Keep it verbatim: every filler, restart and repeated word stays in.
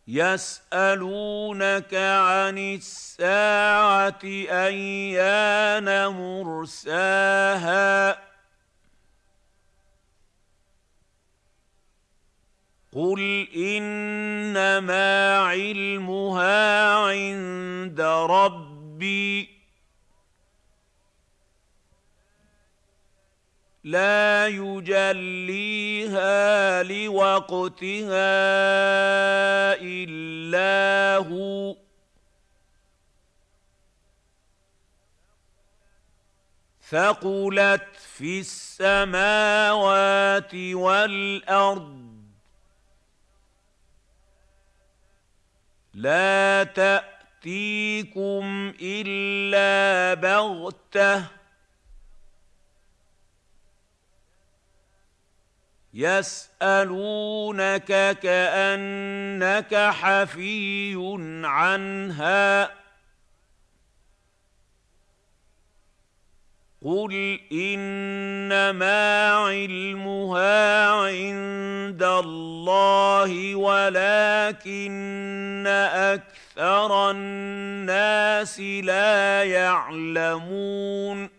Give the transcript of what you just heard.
يسألونك عن الساعة أيان مرساها قل إنما علمها عند ربي لا يجليها لوقتها إلا هو ثقلت في السماوات والأرض لا تأتيكم إلا بغتة يسألونك كأنك حفي عنها قل إنما علمها عند الله ولكن أكثر الناس لا يعلمون